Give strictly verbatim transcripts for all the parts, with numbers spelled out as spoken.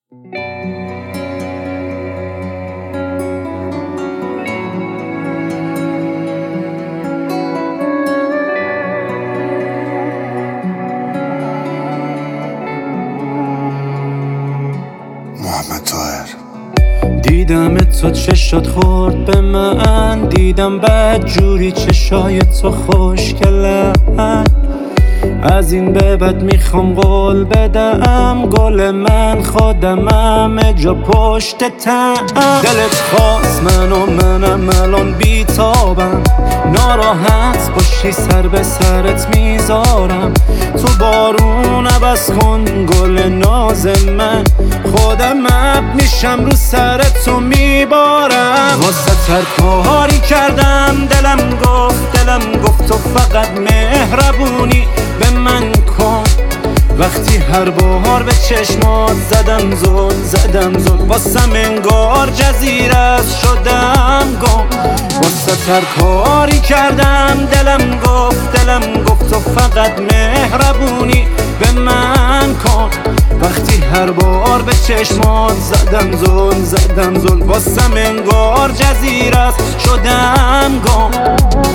محمد طاهر. دیدم تو چشات خورد به من، دیدم بد جوری چشای تو خوشگلن. از این به بعد میخوام قول بدم، گل من خودمم جا پشت تن. دلت خواست من و منم الان بیتابم، ناراحت باشی سر به سرت میذارم. تو بارون عوض کن گل ناز من، خودم اب میشم رو سرت تو میبارم. واسه هر کاری کردم دلم گفت، دلم گفت تو فقط مهربونی به من کن. وقتی هر بار به چشمات زدم زل زدم زل، واسم انگار جزیره است شدم گم. واسه هر کاری کردم دلم گفت، دلم گفت تو فقط مهربونی به من کن. وقتی هر بار به چشمات زدم زل زدم زل، واسم انگار جزیره است شدم گم.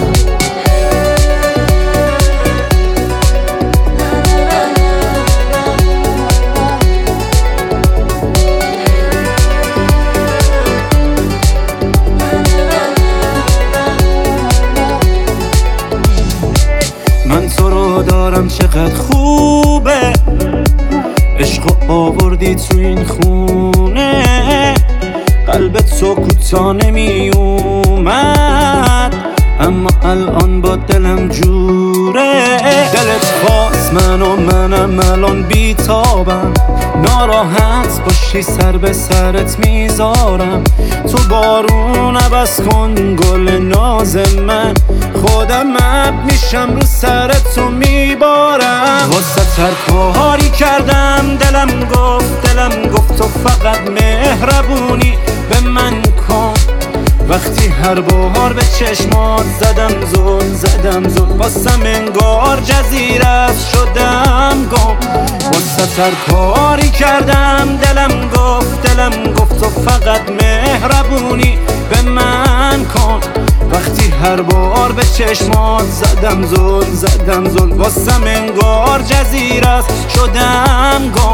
من تو رو دارم چقدر خوبه، عشق آوردی تو این خونه. قلبت تو کوتا نمی اومد، اما الان با دلم جوره. دلت خواست من و منم الان بیتابم، ناراحت باشی سر به سرت میذارم. تو بارون عوض کن گل ناز من، خودم اب میشم رو سرت تو میبارم. واسه هر کاری کردم دلم گفت، دلم گفت تو فقط مهربونی به من کن. وقتی هر بار به چشمات زدم زل زدم زل، واسم انگار جزیره است شدم گم. واسه هر کاری کردم دلم گفت، دلم گفت تو فقط مهربونی به من کن. وقتی هر بار به چشمات زدم زل زدم زل، واسم انگار جزیره است شدم گم.